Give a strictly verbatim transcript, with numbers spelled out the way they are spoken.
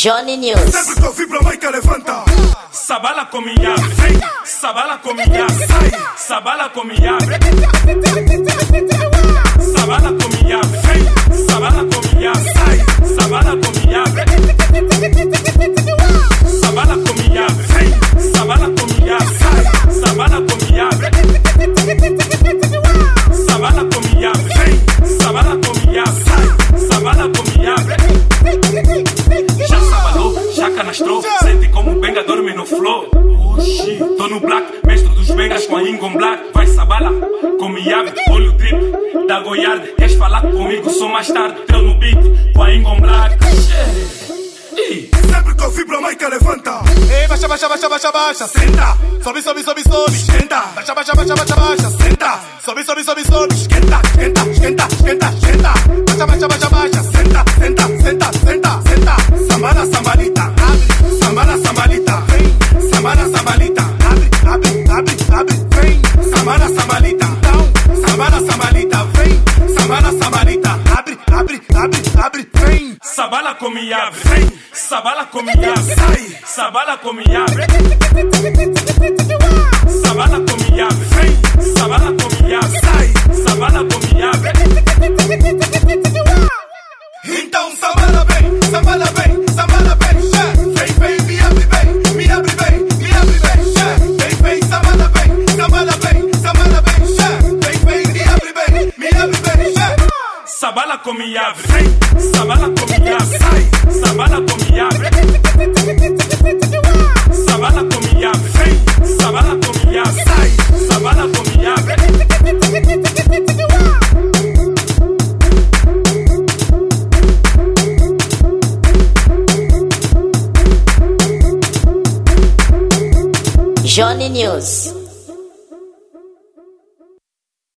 Johnny News. Sempre que eu vibro a maica levanta. Sabala com minha abre, sabala com minha abre, sabala com minha abre, sabala com minha abre, sabala com minha abre, sabala com minha abre, sabala com minha abre, sabala com minha abre, sabala com minha abre, sabala com minha abre, sabala com minha abre, sabala com minha abre. Já sabalou, já canastrou, sente como o benga dorme no flow. Oxi, tô no black, mestre dos bengas com a Ingon Black. Vai sabala, com miabe, olho o drip da Goiarde. Queres falar comigo, sou mais tarde. Teu no beat, com a Ingon Black. Sempre que eu vibro a maica levanta. Ei, baixa, baixa, baixa, baixa, baixa. Senta, Sobe, sobe, sobe, sobe. esquenta. Baixa, baixa, baixa, baixa, baixa. Senta, Sobe, sobe, sobe, sobe. esquenta, esquenta, esquenta, esquenta, esquenta. Baixa, baixa, baixa, baixa. Senta, senta, senta, senta, senta. Sambala, sambalita, abre. Sambala, sambalita, vem. Sambala, sambalita, abre, abre, abre, abre, vem. Sambala, sambalita, down. Sambala, sambalita, vem. Sambala, sambalita, abre, abre, abre, abre, vem. Sabala com minha abre, sabala com minha abre, sabala com minha abre, sabala com minha abre, sabala com minha abre, sabala com minha abre. Então sambala bem, sambala bem, sambala bem, xé. Vem, vem, me abre bem, me abre bem, me abre bem, xé. Vem, vem, sambala bem, sambala bem, sambala bem, xé. Vem, vem, me abre bem, me abre bem, xé. Sabala com minha abre, sabala com minha abre, sabala com minha abre, sabala com minha abre, sabala com minha abre, sabala com minha abre. Johnny News.